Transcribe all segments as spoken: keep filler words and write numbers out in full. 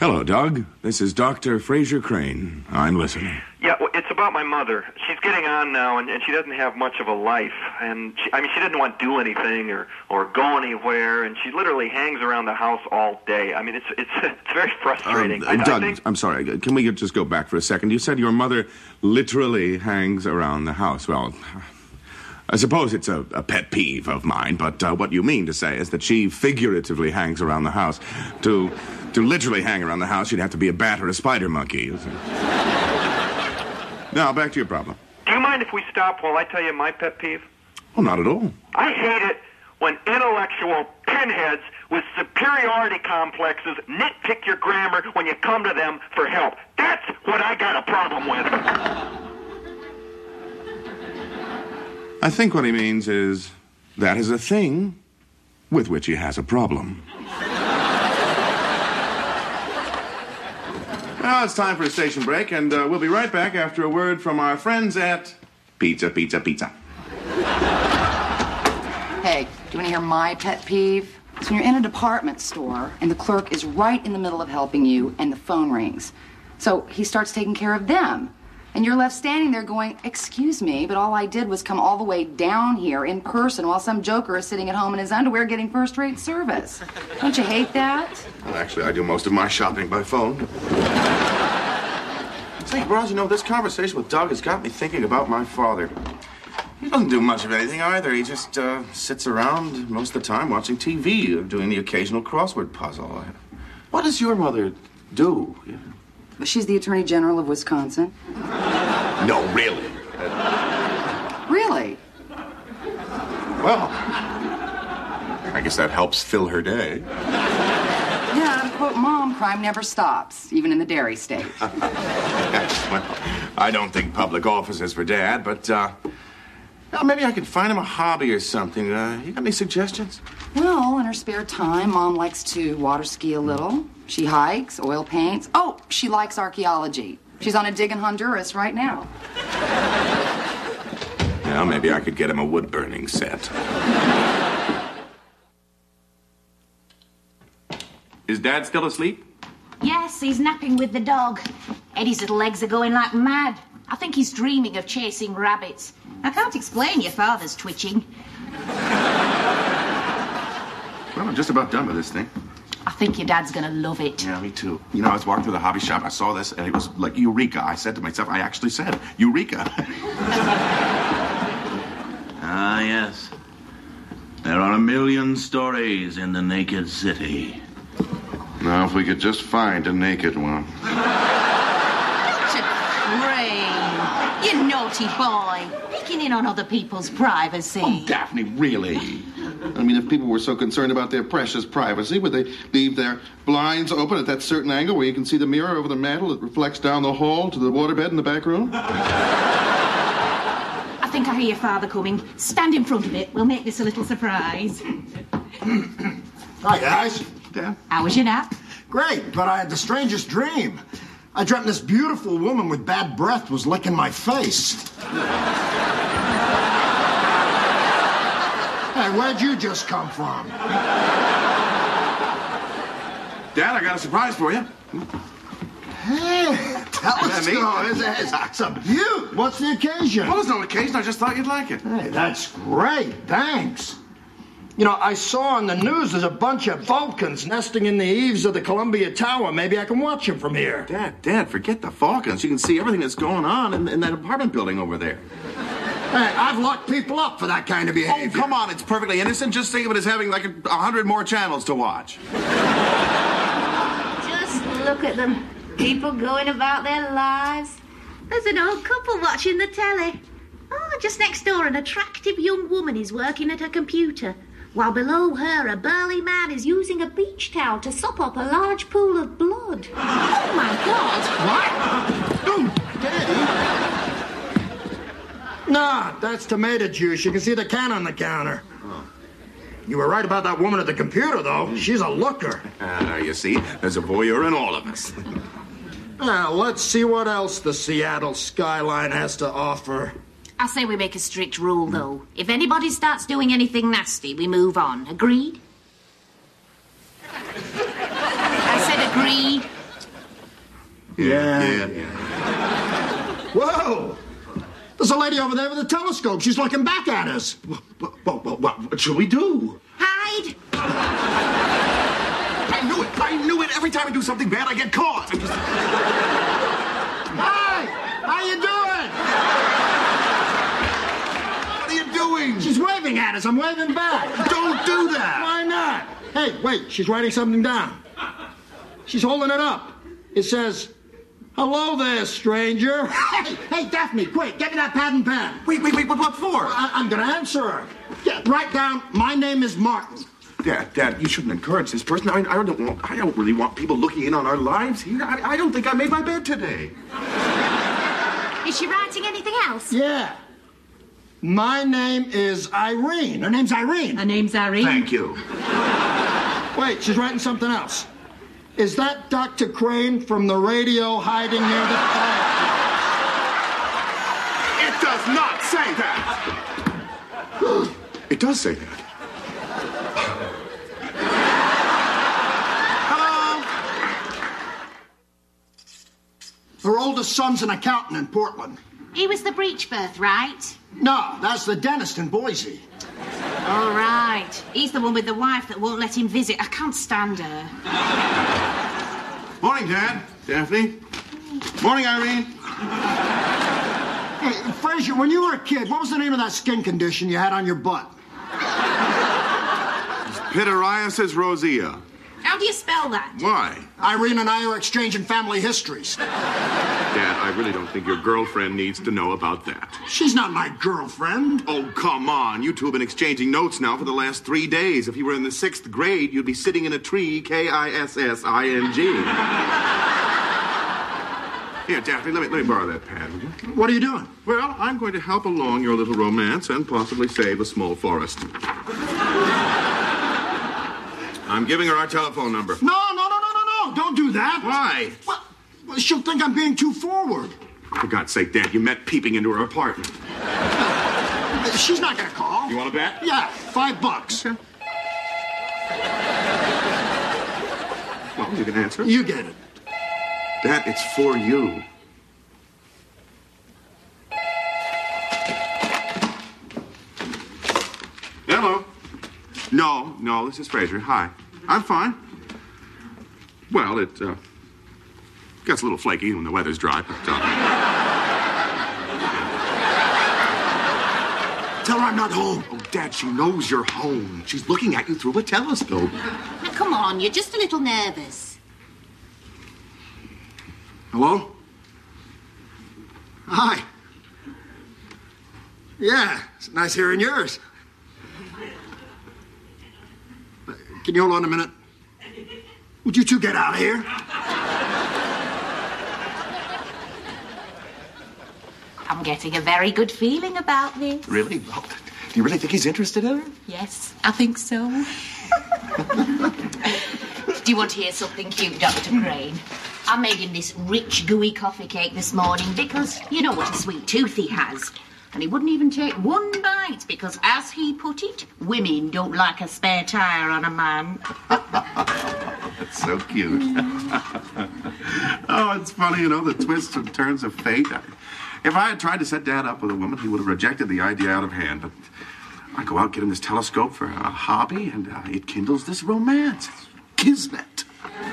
Hello, Doug. This is Doctor Fraser Crane. I'm listening. Yeah, well, it's about my mother. She's getting on now, and, and she doesn't have much of a life. And she, I mean, she doesn't want to do anything or, or go anywhere, and she literally hangs around the house all day. I mean, it's it's it's very frustrating. Um, I, Doug, I think... I'm sorry. Can we just go back for a second? You said your mother literally hangs around the house. Well, I suppose it's a, a pet peeve of mine, but uh, what you mean to say is that she figuratively hangs around the house. To to literally hang around the house, you'd have to be a bat or a spider monkey. Now, back to your problem. Do you mind if we stop while I tell you my pet peeve? Well, not at all. I hate it when intellectual pinheads with superiority complexes nitpick your grammar when you come to them for help. That's what I got a problem with. I think what he means is that is a thing with which he has a problem. Now it's time for a station break, and uh, we'll be right back after a word from our friends at Pizza, Pizza, Pizza. Hey, do you want to hear my pet peeve? It's when you're in a department store, and the clerk is right in the middle of helping you, and the phone rings. So he starts taking care of them. And you're left standing there going, excuse me, but all I did was come all the way down here in person while some joker is sitting at home in his underwear getting first-rate service. Don't you hate that? Well, actually, I do most of my shopping by phone. Say, Bros, you know, this conversation with Doug has got me thinking about my father. He doesn't do much of anything either. He just uh, sits around most of the time watching T V or doing the occasional crossword puzzle. What does your mother do? Yeah. She's the Attorney General of Wisconsin. No, really? Really? Well, I guess that helps fill her day. Yeah, to quote Mom, crime never stops, even in the dairy state. Well, I don't think public office is for Dad, but, uh, well, maybe I could find him a hobby or something. Uh, you got any suggestions? Well, in her spare time, Mom likes to water ski a little. She hikes, oil paints. Oh, she likes archaeology. She's on a dig in Honduras right now. Well, maybe I could get him a wood-burning set. Is Dad still asleep? Yes, he's napping with the dog. Eddie's little legs are going like mad. I think he's dreaming of chasing rabbits. I can't explain your father's twitching. Well, I'm just about done with this thing. I think your dad's gonna love it. Yeah, me too. You know, I was walking through the hobby shop, I saw this, and it was like Eureka. I said to myself, I actually said, Eureka. Ah, yes. There are a million stories in the naked city. Now, if we could just find a naked one. What a Crane! You naughty boy. Picking in on other people's privacy. Oh, Daphne, really? I mean, if people were so concerned about their precious privacy, would they leave their blinds open at that certain angle where you can see the mirror over the mantel that reflects down the hall to the waterbed in the back room? I think I hear your father coming. Stand in front of it. We'll make this a little surprise. Hi, guys. Dad? How was your nap? Great, but I had the strangest dream. I dreamt this beautiful woman with bad breath was licking my face. Hey, where'd you just come from? Dad, I got a surprise for you. Hey, tell us, it's, it's, it's a beaut. What's the occasion? Well, there's no occasion. I just thought you'd like it. Hey, that's great. Thanks. You know, I saw on the news there's a bunch of Falcons nesting in the eaves of the Columbia Tower. Maybe I can watch them from here. Dad, Dad, forget the Falcons. You can see everything that's going on in, in that apartment building over there. Hey, I've locked people up for that kind of behavior. Oh, come on. It's perfectly innocent. Just think of it as having like a, a hundred more channels to watch. Just look at them. People going about their lives. There's an old couple watching the telly. Oh, just next door, an attractive young woman is working at her computer, while below her, a burly man is using a beach towel to sop up a large pool of blood. Oh, my God. What? Oh, Daddy. Nah, that's tomato juice. You can see the can on the counter. Oh. You were right about that woman at the computer, though. She's a looker. Uh, you see, there's a voyeur in all of us. Now, let's see what else the Seattle skyline has to offer. I say we make a strict rule, though. If anybody starts doing anything nasty, we move on. Agreed? I said agreed. Yeah, Yeah. yeah, yeah. Whoa! There's a lady over there with a telescope. She's looking back at us. What, what, what, what, what should we do? Hide! I knew it! I knew it! Every time I do something bad, I get caught! I'm just... Hi! How you doing? What are you doing? She's waving at us. I'm waving back. Don't do that! Why not? Hey, wait. She's writing something down. She's holding it up. It says, "Hello there, stranger." Hey, hey, Daphne, quick, get me that pad and pen. Wait, wait, wait, what, what for? I, I'm going to answer her. Yeah, write down, "My name is Martin." Dad, Dad, you shouldn't encourage this person. I, I don't want, I don't really want people looking in on our lives here. I, I don't think I made my bed today. Is she writing anything else? Yeah. My name is Irene. Her name's Irene. Her name's Irene. Thank you. Wait, she's writing something else. Is that Doctor Crane from the radio hiding near the It does not say that! It does say that. Hello? Her oldest son's an accountant in Portland. He was the breech birth, right? No, that's the dentist in Boise. All right. He's the one with the wife that won't let him visit. I can't stand her. Morning, Dad. Daphne. Morning, Irene. Hey, Frazier, when you were a kid, what was the name of that skin condition you had on your butt? Pityriasis rosea. How do you spell that? Why? Irene and I are exchanging family histories. Dad, I really don't think your girlfriend needs to know about that. She's not my girlfriend. Oh, come on. You two have been exchanging notes now for the last three days. If you were in the sixth grade, you'd be sitting in a tree, K I S S I N G. Here, Daphne, let me, let me borrow that pad, would you? What are you doing? Well, I'm going to help along your little romance and possibly save a small forest. I'm giving her our telephone number. No, no, no, no, no, no. Don't do that. Why? Well, well, she'll think I'm being too forward. For God's sake, Dad, you meant peeping into her apartment. She's not going to call. You want to bet? Yeah, five bucks. Okay. Well, you can answer. You get it. Dad, it's for you. Hello. No, no, this is Fraser. Hi. I'm fine. Well, it uh, gets a little flaky when the weather's dry, but... Uh... Tell her I'm not home. Oh, Dad, she knows you're home. She's looking at you through a telescope. Now, come on, you're just a little nervous. Hello? Hi. Yeah, it's nice hearing yours. Can you hold on a minute? Would you two get out of here? I'm getting a very good feeling about this. Really? Well, do you really think he's interested in her? Yes, I think so. Do you want to hear something cute, Doctor Crane? I made him this rich, gooey coffee cake this morning because you know what a sweet tooth he has. And he wouldn't even take one bite because, as he put it, women don't like a spare tire on a man. That's so cute. Oh, it's funny, you know, the twists and turns of fate. If I had tried to set Dad up with a woman, he would have rejected the idea out of hand. But I go out, get him this telescope for a hobby, and uh, it kindles this romance. It's kismet.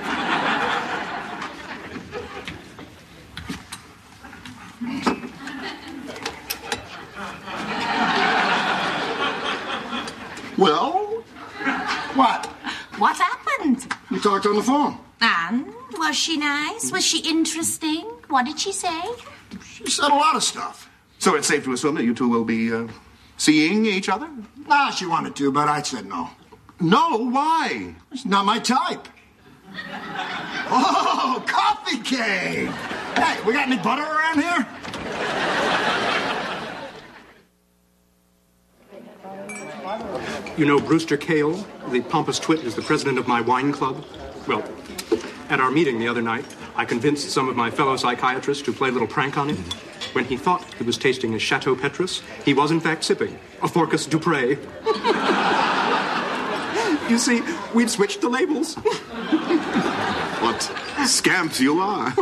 Well, what? What happened? We talked on the phone. And was she nice? Was she interesting? What did she say? She said a lot of stuff. So it's safe to assume that you two will be uh, seeing each other? Nah, she wanted to, but I said no. No, why? It's not my type. Oh, coffee cake! Hey, we got any butter around here? You know Brewster Kale, the pompous twit, is the president of my wine club? Well, at our meeting the other night, I convinced some of my fellow psychiatrists to play a little prank on him. When he thought he was tasting a Chateau Petrus, he was in fact sipping a Forcus Dupre. You see, we've switched the labels. Look, what? Scamps you are.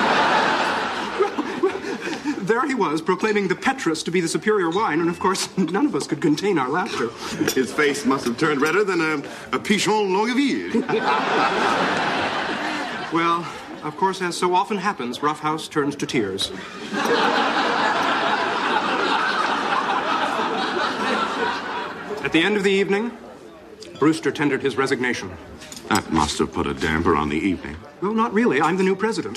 There he was, proclaiming the Petrus to be the superior wine, and of course, none of us could contain our laughter. His face must have turned redder than a, a Pichon Longueville. Well, of course, as so often happens, Roughhouse turns to tears. At the end of the evening, Brewster tendered his resignation. That must have put a damper on the evening. Well, not really. I'm the new president.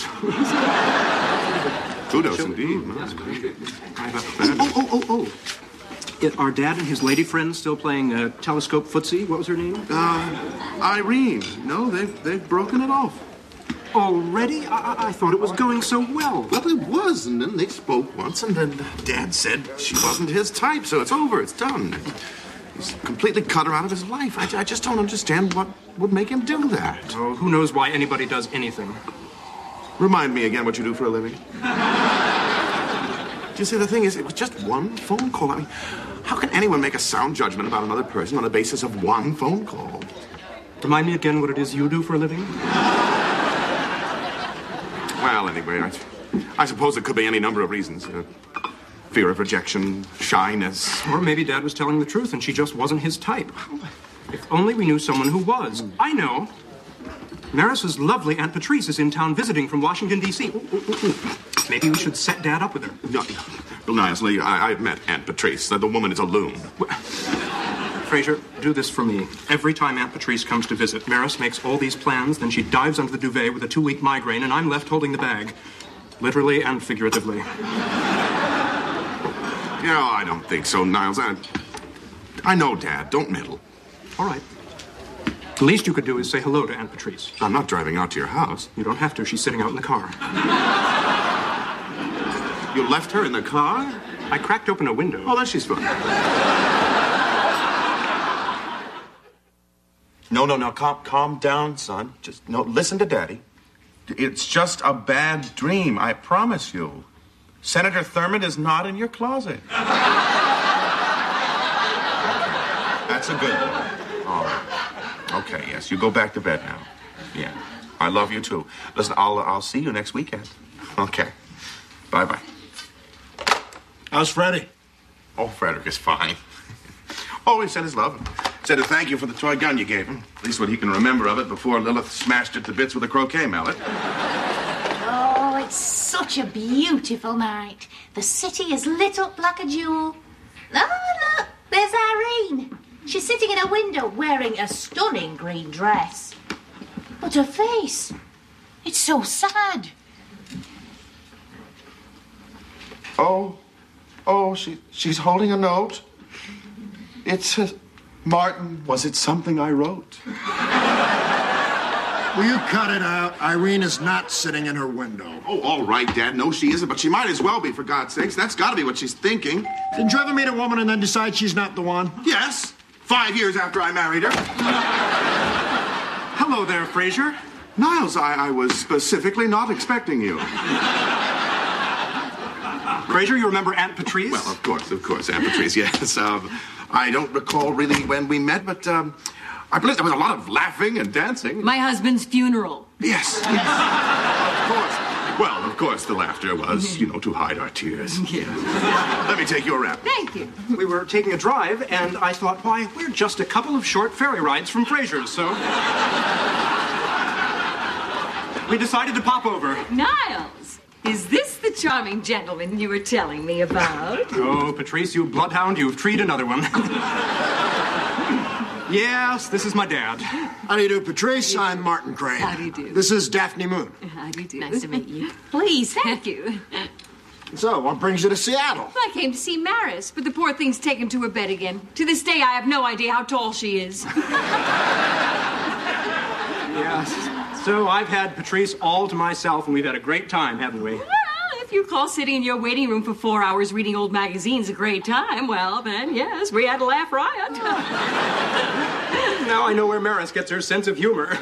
Kudos indeed. Oh, oh, oh, oh. It, are Dad and his lady friends still playing uh, telescope footsie? What was her name? Uh, Irene. No, they've, they've broken it off. Already? I, I thought it was going so well. Well, it was, and then they spoke once, and then Dad said she wasn't his type, so it's over, it's done. He's completely cut her out of his life. I, I just don't understand what would make him do that. Oh, who knows why anybody does anything. Remind me again what you do for a living. You see, the thing is, it was just one phone call. I mean, how can anyone make a sound judgment about another person on the basis of one phone call? Remind me again what it is you do for a living? Well, anyway, I, I suppose it could be any number of reasons. Uh, fear of rejection, shyness. Or maybe Dad was telling the truth and she just wasn't his type. If only we knew someone who was. I know. Maris's lovely Aunt Patrice is in town visiting from Washington, D C Ooh, ooh, ooh, ooh. Maybe we should set Dad up with her. No, Bill Nilesley, I, I've met Aunt Patrice. The woman is a loon. Fraser, do this for me. Every time Aunt Patrice comes to visit, Maris makes all these plans, then she dives under the duvet with a two-week migraine, and I'm left holding the bag. Literally and figuratively. Yeah, I don't think so, Niles. I, I know, Dad. Don't meddle. All right. The least you could do is say hello to Aunt Patrice. I'm not driving out to your house. You don't have to. She's sitting out in the car. You left her in the car? I cracked open a window. Oh, then she's fine. No, no, no. Calm, calm down, son. Just, no, listen to Daddy. It's just a bad dream, I promise you. Senator Thurmond is not in your closet. That's a good one. All right. Okay, yes, you go back to bed now. Yeah. I love you, too. Listen, I'll, I'll see you next weekend. Okay. Bye-bye. How's Freddie? Oh, Frederick is fine. Oh, he said his love. Said to thank you for the toy gun you gave him. At least what he can remember of it before Lilith smashed it to bits with a croquet mallet. Oh, it's such a beautiful night. The city is lit up like a jewel. Oh, look, there's Irene. She's sitting in a window wearing a stunning green dress. But her face, it's so sad. Oh, oh, she, she's holding a note. It says, Martin, was it something I wrote? Will you cut it out? Irene is not sitting in her window. Oh, all right, Dad. No, she isn't, but she might as well be, for God's sakes. That's got to be what she's thinking. Didn't you ever meet a woman and then decide she's not the one? Yes. Five years after I married her. Hello there, Fraser. Niles, I, I was specifically not expecting you. Fraser, you remember Aunt Patrice? Well, of course, of course, Aunt Patrice, yes. Um, I don't recall really when we met, but um, I believe there was a lot of laughing and dancing. My husband's funeral. Yes, yes. Of course. Well, of course, the laughter was, you know, to hide our tears. Yeah. Let me take you around. Thank you. We were taking a drive, and I thought, why, we're just a couple of short ferry rides from Fraser's, so... we decided to pop over. Niles, is this the charming gentleman you were telling me about? Oh, Patrice, you bloodhound, you've treed another one. Yes, this is my dad. How do you do, Patrice? I'm Martin Crane. How do you do? This is Daphne Moon. How do you do? Nice to meet you. Please, thank you. So, what brings you to Seattle? I came to see Maris, but the poor thing's taken to her bed again. To this day, I have no idea how tall she is. Yes. So I've had Patrice all to myself, and we've had a great time, haven't we? Well, if you call sitting in your waiting room for four hours reading old magazines a great time, well, then, yes, we had a laugh riot. Now I know where Maris gets her sense of humor.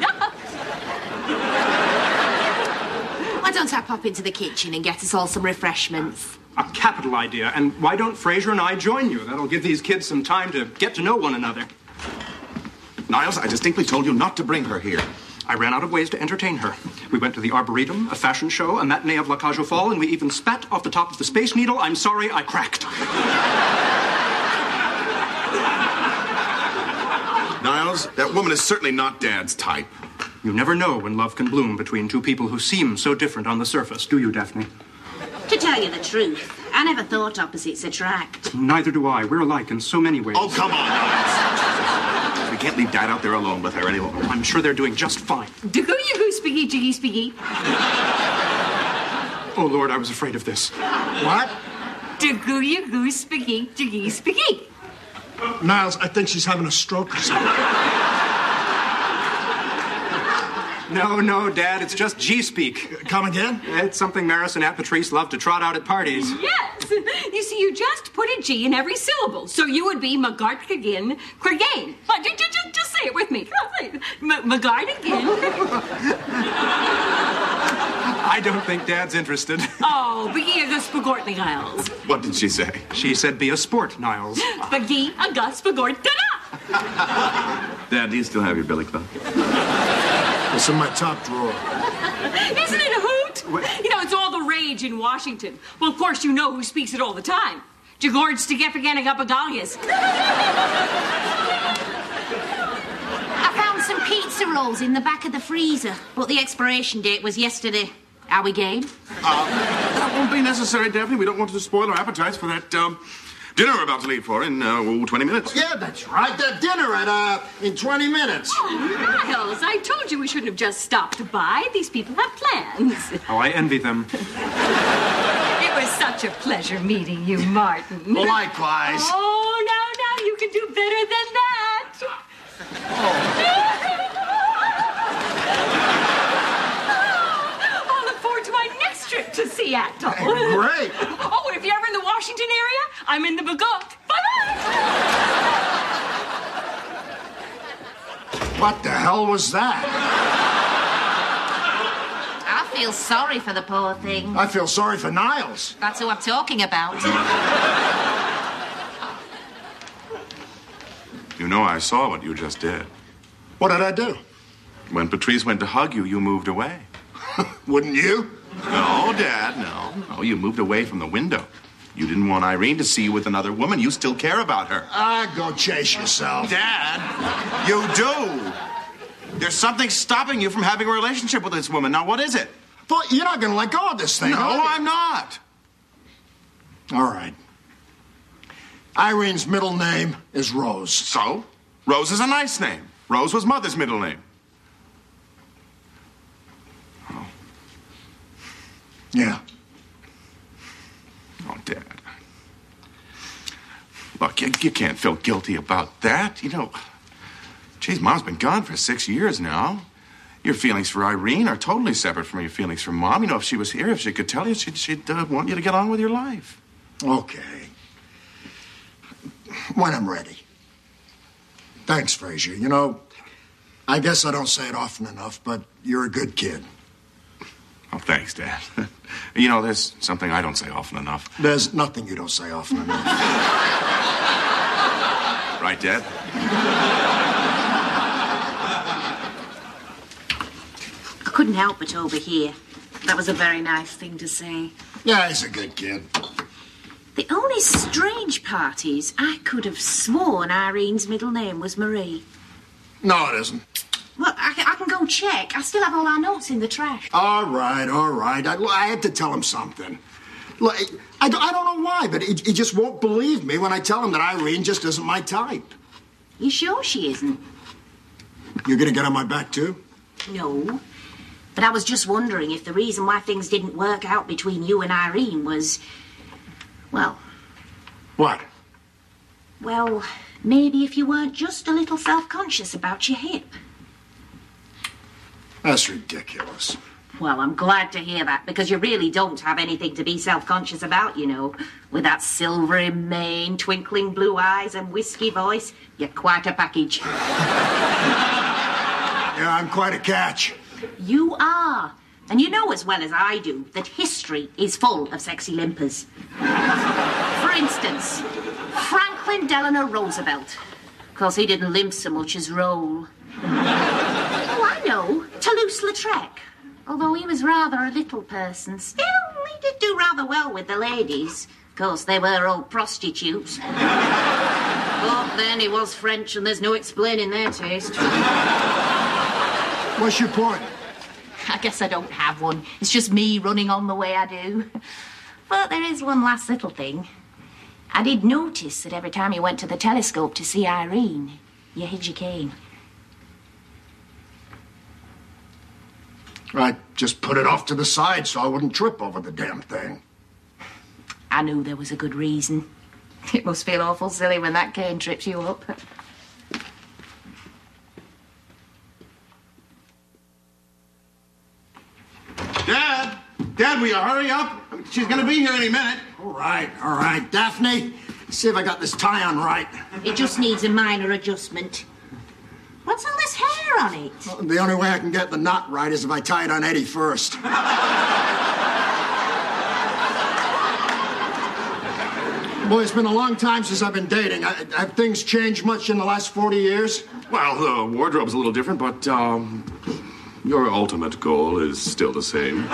Why don't I pop into the kitchen and get us all some refreshments? A capital idea. And why don't Fraser and I join you? That'll give these kids some time to get to know one another. Niles, I distinctly told you not to bring her here. I ran out of ways to entertain her. We went to the Arboretum, a fashion show, a matinee of La Cage aux Folles, and we even spat off the top of the Space Needle. I'm sorry, I cracked. Niles, that woman is certainly not Dad's type. You never know when love can bloom between two people who seem so different on the surface, do you, Daphne? To tell you the truth, I never thought opposites attract. Neither do I. We're alike in so many ways. Oh, come on, Niles. We can't leave Dad out there alone with her any longer. I'm sure they're doing just fine. Degoo-you-goo, spiggy, jiggy, spiggy. Oh, Lord, I was afraid of this. What? Degoo-you-goo, spiggy, jiggy, spiggy. Niles, I think she's having a stroke or something. No, no, Dad, it's just G-speak. Come again? It's something Maris and Aunt Patrice love to trot out at parties. Yes. You see, you just put a G in every syllable, so you would be McGartgagin Cragain. But just, just, just say it with me. McGartgagin. I don't think Dad's interested. Oh, Biggie Agus Spagort Niles. What did she say? She said be a sport, Niles. Biggie Agus Spagort Ta-da! Dad, do you still have your billy club? It's in my top drawer. Isn't it a hoot? You know, it's all the rage in Washington. Well, of course, you know who speaks it all the time. Jagord Stigefaganegapagallias. I found some pizza rolls in the back of the freezer, but the expiration date was yesterday. Are we game? Uh, that won't be necessary, Daphne. We don't want to spoil our appetites for that, um, dinner we're about to leave for in, uh, oh, twenty minutes. Yeah, that's right. That dinner at, uh, in twenty minutes. Oh, Niles, I told you we shouldn't have just stopped by. These people have plans. Oh, I envy them. It was such a pleasure meeting you, Martin. Likewise. Oh, now, now, you can do better than that. Oh. I'll look forward to my next trip to Seattle. Great. Oh, and if you're ever in the Washington area, I'm in the Bagot. Bye-bye. What the hell was that? I feel sorry for the poor thing. I feel sorry for Niles. That's who I'm talking about. You know, I saw what you just did. What did I do? When Patrice went to hug you, you moved away. Wouldn't you? No, Dad, no. No, you moved away from the window. You didn't want Irene to see you with another woman. You still care about her. Ah, go chase yourself. Dad, you do. There's something stopping you from having a relationship with this woman. Now, what is it? But you're not going to let go of this thing, No, are you? I'm not. All right. Irene's middle name is Rose. So? Rose is a nice name. Rose was Mother's middle name. Oh. Yeah. Oh, Dad. Look, you, you can't feel guilty about that. You know, geez, Mom's been gone for six years now. Your feelings for Irene are totally separate from your feelings for Mom. You know, if she was here, if she could tell you, she'd, she'd uh, want you to get on with your life. Okay. When I'm ready. Thanks, Frazier. You know, I guess I don't say it often enough, but you're a good kid. Oh, thanks, Dad. You know, there's something I don't say often enough. There's nothing you don't say often enough. Right, Dad? I couldn't help but overhear. That was a very nice thing to say. Yeah, he's a good kid. The only strange part is I could have sworn Irene's middle name was Marie. No, it isn't. Well, I, I can go check. I still have all our notes in the trash. All right, all right. I, I had to tell him something. Like, I, I don't know why, but he, he just won't believe me when I tell him that Irene just isn't my type. You sure she isn't? You're gonna get on my back, too? No. But I was just wondering if the reason why things didn't work out between you and Irene was... Well... What? Well, maybe if you weren't just a little self-conscious about your hip. That's ridiculous. Well, I'm glad to hear that, because you really don't have anything to be self-conscious about, you know. With that silvery mane, twinkling blue eyes, and whiskey voice, you're quite a package. Yeah, I'm quite a catch. You are. And you know as well as I do that history is full of sexy limpers. For instance, Franklin Delano Roosevelt. Of course, he didn't limp so much as roll. Oh, I know. Bruce-Lautrec, although he was rather a little person, still he did do rather well with the ladies. Of course, they were all prostitutes. But then he was French, and there's no explaining their taste. What's your point? I guess I don't have one. It's just me running on the way I do. But there is one last little thing. I did notice that every time you went to the telescope to see Irene, you hid your cane. I just put it off to the side so I wouldn't trip over the damn thing. I knew there was a good reason. It must feel awful silly when that cane trips you up. Dad! Dad, will you hurry up? She's gonna be here any minute. All right, all right. Daphne, see if I got this tie on right. It just needs a minor adjustment. What's all this hair on it? Well, the only way I can get the knot right is if I tie it on Eddie first. Boy, it's been a long time since I've been dating. I, have things changed much in the last forty years? Well, the wardrobe's a little different, but, um, your ultimate goal is still the same.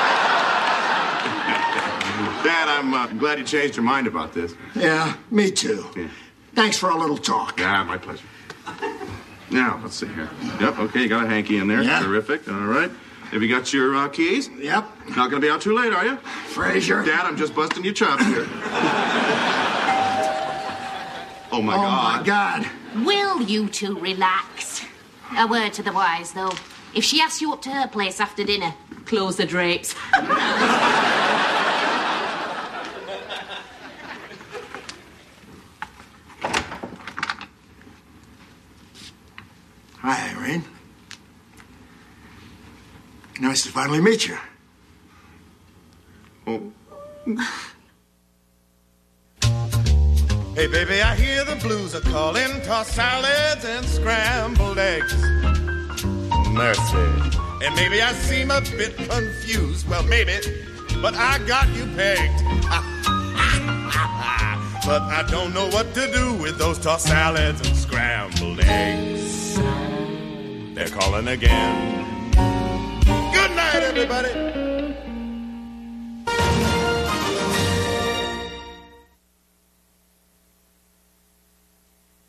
Dad, I'm uh, glad you changed your mind about this. Yeah, me too. Yeah. Thanks for a little talk. Yeah, my pleasure. Now, let's see here. Yep, okay, you got a hanky in there. Yeah. Terrific, all right. Have you got your uh, keys? Yep. Not gonna be out too late, are you? Frazier. Dad, I'm just busting your chops here. Oh, my oh, God. my God. Will you two relax? A word to the wise, though. If she asks you up to her place after dinner, close the drapes. Hi, Irene. Nice to finally meet you. Oh. Hey, baby, I hear the blues are calling. Toss salads and scrambled eggs. Mercy. And maybe I seem a bit confused. Well, maybe, but I got you pegged. But I don't know what to do with those tossed salads and scrambled eggs. They're calling again. Good night, everybody.